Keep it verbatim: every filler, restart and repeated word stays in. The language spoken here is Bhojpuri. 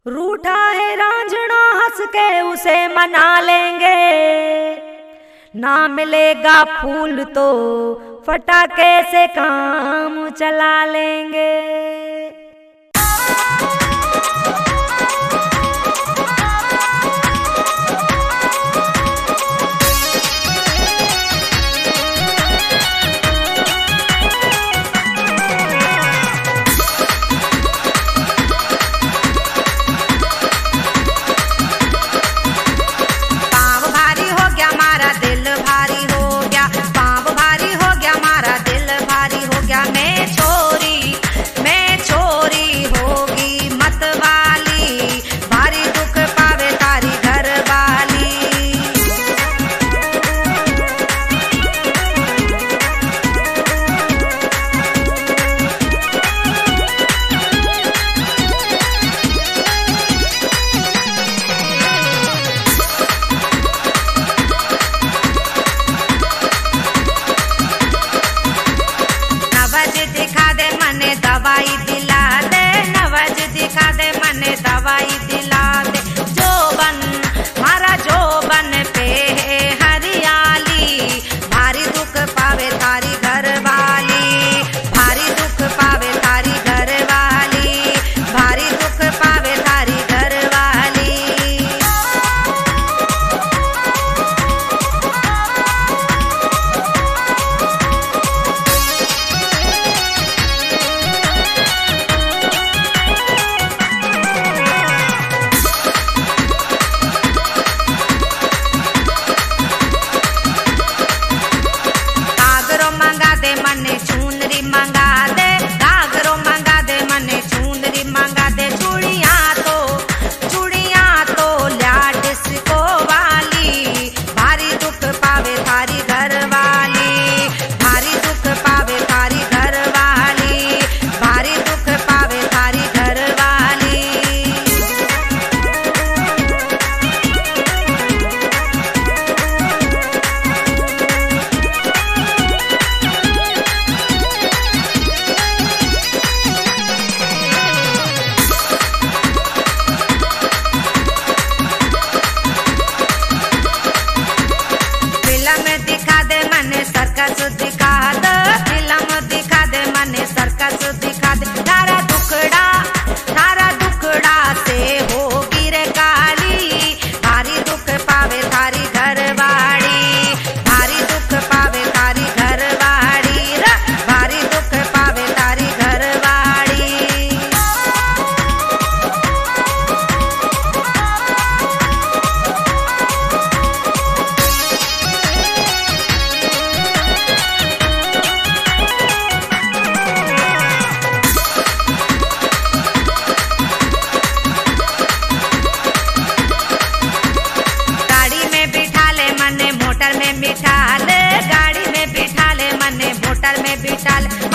रूठा है रांझना हंस के उसे मना लेंगे, ना मिलेगा फूल तो फटाके से काम चला लेंगे। दवाई दिला दे नवज दिखा दे मने दवाई दिला दे। जोबन मारा जोबन पे है हरियाली, भारी दुख पावे तारी घर वाली, भारी दुख पावे तारी घर वाली, भारी दुख पावे तारी घर वाली। मने चुनरी मंगा दे, घाघरो मंगा दे, मने चुनरी मंगा दे। चूड़िया तो चूड़िया तो ल्या डिस्को वाली, भारी दुख पावे थारी घर वाली, भारी दुख पावे थारी घर वाली, भारी दुख पावे थारी घर वाली। दिखा दे मने सर्कस दिखा दे, फिल्म दिखा दे मने सर्कस दिखा दे। तारा दुखड़ा तारा दुखड़ा से होगी रे काली, भारी दुख पावे थारी घर वाली, भारी दुख पावे थारी घर वाली, भारी दुख पावे तारी घर वाली। मोटर में बिठा ले, गाड़ी में बिठा ले, मने मोटर में बिठा ले।